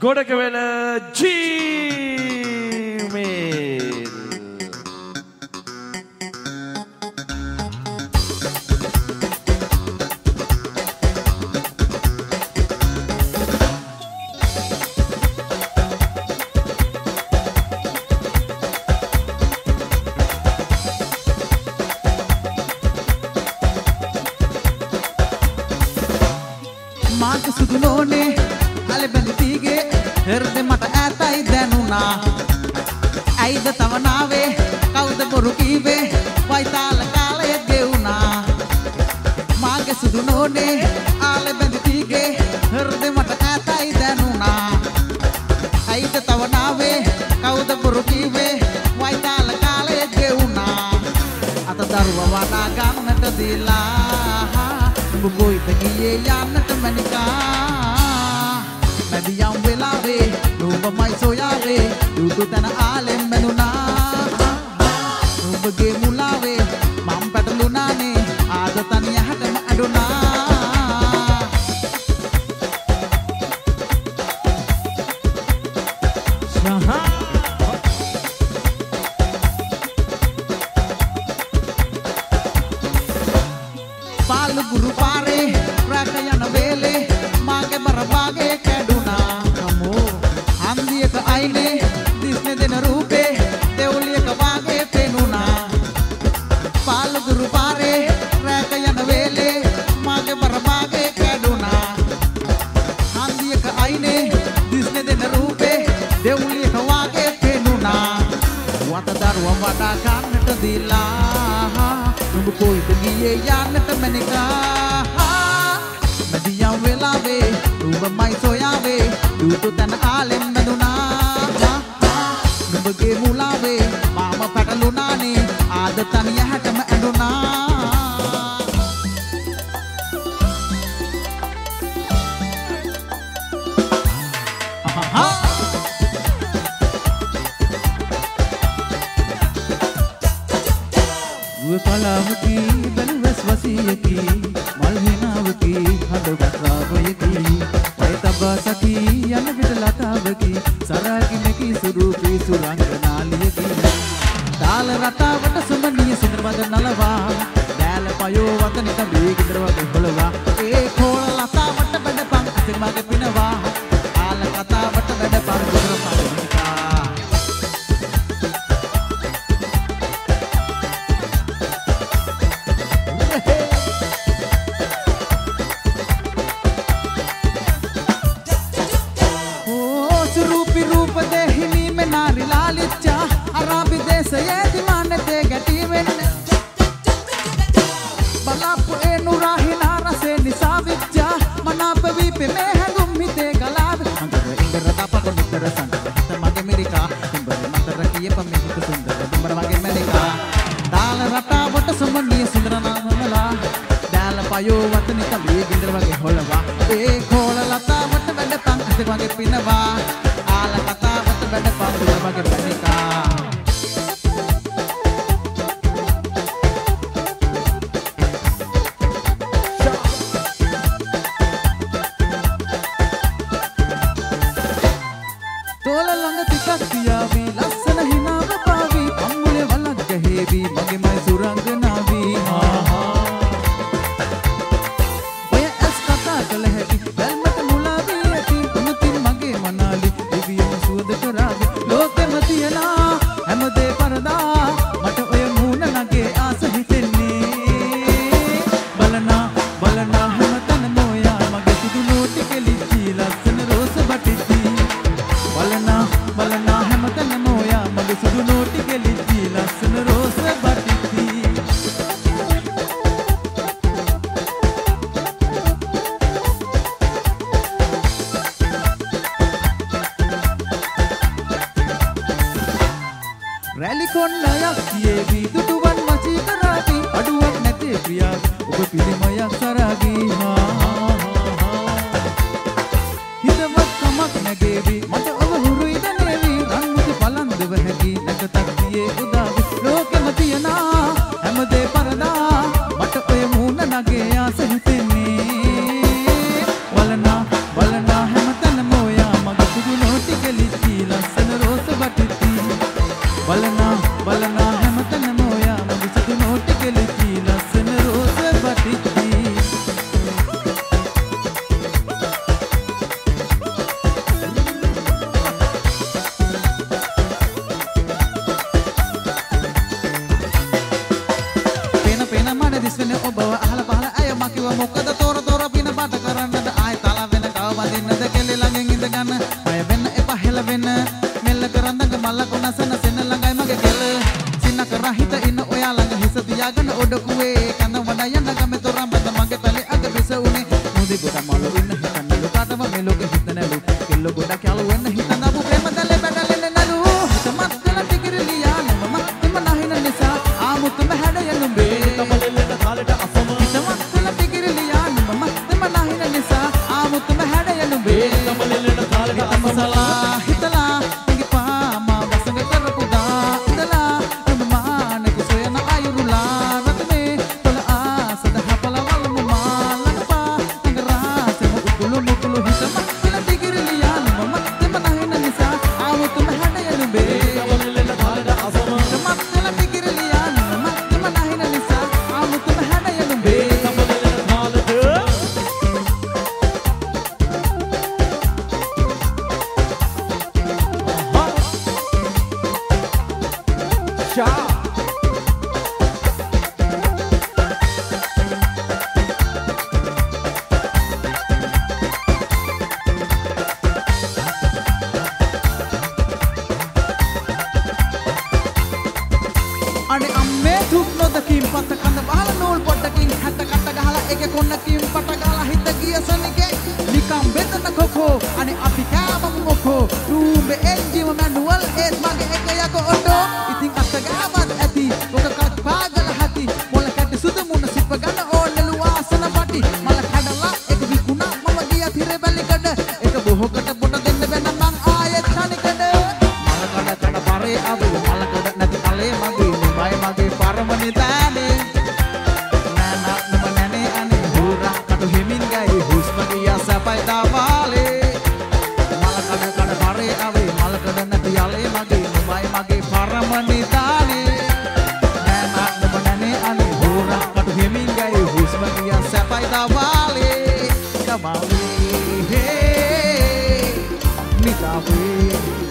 ගොඩකවැල Gmail. මාක සුදුනෝනේ අල බැඳීගේ හෘදේ මට ඈතයි දැනුණා ඇයිද තවනාවේ කවුද බොරු කීවේ වයිතාල කාලය ගෙවුණා මාගේ සුදුනෝනේ අල බැඳීගේ හෘදේ මට ඈතයි දැනුණා ඇයිද තවනාවේ කවුද බොරු කීවේ වයිතාල කාලය ගෙවුණා අත දරුවා වඩා ගන්නට දීලා කොයිද ගියේ යන්නට මැනිකා මැදියම් වෙලාවේ නුඹමයි සොයාවේ දුදු තන ආලෙන් මැනුණා නුඹගේ මුලාවේ මම් පැටලුණානේ ආද තනිය හැටම අඬුණා පාලු ගුරු පාරේ රැක යන වේලේ මාගේ බරවාගේ කැඩුනා අමෝ හන්දියක අයිනේ දිස්නේ දෙන රූපේ දෙවුලියක වාගේ පෙනුණා පාලු ගුරු පාරේ රැක යන වේලේ මාගේ බරවාගේ කැඩුනා හන්දියක අයිනේ දිස්නේ දෙන රූපේ දෙවුලියක වාගේ පෙනුණා වත දරුවා වඩා ගන්නට දීලා නුඹ කොයිද ගියේ යන්නට මැනිකා මැදියම් වෙලාවේ නුඹමයි සොයාවේ දුතු තන ආලෙන් බැඳුණා නුඹගේ මුලාවේ මාම පැටලුණානේ ආද තනිය හැටම ඇඬුණා පලාවකි බැලුවස් වසියකි මල් හිනාවකි හඬවත් රාවයකි ඔය තබා සකි යන විට ලතාවකි සරාගිනකි සුරූපී සුරංගනාලියකි තාල රටාවට සුමනිය සිඳවද නලවා දෑල පයෝ වතනික බීගිදර වගේ හොලවා ඒ කෝල ලතාවට බඩපන් අසිමගේ පිනවා ආල කතාවට බඩපන් දුර පරිනිකා බලාපු ඒ නුරාහිනා රසේ නිසා විච්චා මනාප වීපේ මේ හැඟුම් හිතේ ගලාද අnder ඉnder රටපත නිතර සංගත මගේ මෙරිකා උඹර මතර කියප මේ හිත සුන්දර උඹර වගේ මැනිකා දාල රටාවට සුමනිය සුන්දර නාමලා දාල පයෝ වතනික මේ ගින්දර වගේ හොලවා ඒ කෝල ලතාවට වැඩපන් අත වගේ පිනවා ආල කතාවට වැඩපන් දුර වගේ මැනිකා ලස්සන හිනාව පාවි අම්මුලේ වලක් ගහේවි මගේ මයි සුරංගනාවි ඔය ඇස් කතා කළ හැකි බැල්මට මුලාවී ඇති තුනතින් මගේ මනාලි දෙවියන් සුවද කරාවි ලෝකෙම තියනා හැමදේ පරදා මට ඔය මූණ නගේ ආස හිතෙන්නේ බලනා බලනා හැමතැන මොයා මගේ සුදු නෝටි කෙලිච්චි ලස්සන රෝස බටිච්චි බලනා බලනා හැමතැන මොයා මගේ සුදු නෝටි කෙලිච්චි ලස්සන රෝස බටිච්චි රැලි කොන්නයක් කියෙවි දුටුවන් මචී කරාවි අඩුවක් නැතේ ප්‍රියා ඔබ පිළිමයක් සරාගී හිතවත් කමක් නැගේවි මට ඔබ හුරුයි දනේවි රන්මුති පලන්දව හැකි නැකතක් තියේ උදාවි ලෝකෙම තියනා හැමදේ පරදා මට ඔය මූණ නගේ ආස හිතෙන්නේ බලනා බලනා හැමතැන මොයා මගේ සුදු බලකො නසන සෙන ළඟයි මගේ කෙල සින්නක රහිත ඉන්න ඔයා ළඟ හිස තියාගෙන ඔඩකුවේ කන වඩා යන ගම තොරම් බඳ මගේ තලේ අග විස උනේ මුදි ගොඩ මල ඉන්න හිතන්නලු කාටම මේ ලෝකෙ හිතනලු කෙල්ල ගොඩ කැලු වෙන්න හිතනබු ප්‍රේම තලේ බඩලෙන්න නලු හිතමත් කල ටිකිරිලියා නම එම නැහින නිසා ආමුතුම හැඩය නුඹේ තමලෙල්ලට කාලෙට අසම හිතමත් කල ටිකිරිලියා නම එම නැහින නිසා ආමුතුම හැඩය නුඹේ තමලෙල්ලට කාලෙට අසමසලා හිතලා අනේ අම්මේ දුක් නොදකින් පත කඳ බහල නූල් පොඩකින් හැට කට ගහලා එක කොන්නකින් පට ගහලා හිත ගිය සනිකේ නිකම් බෙදන කොකෝ අනේ අපි කෑමම මොකෝ රූම්බේ එන්ජිම මැනුවල් ඒත් මගේ එක යකෝ ඔඩෝ ඉතින් අත ගාවත් ඇති ඔක කත් පාගල හති මොල කැටි සුදු මුණ සිප ගන්න ඕනෙලු වාසන පටි මල කඩලා එක විකුණා මම ගියා තිරේ බැලිකඩ එක බොහෝකට පොට දෙන්න වෙන මං ආයෙත් තනිකඩ මල කඩ පරේ අබු මල කඩ නැති කලේ මගේ mage paramani tane nana numanane ane hura katu himin gai husmagi ya sapai tawale malakada kada pare ave malakada nati ale mage numai mage paramani tane nana numanane ane hura katu himin gai husmagi ya sapai tawale kamali he nikawe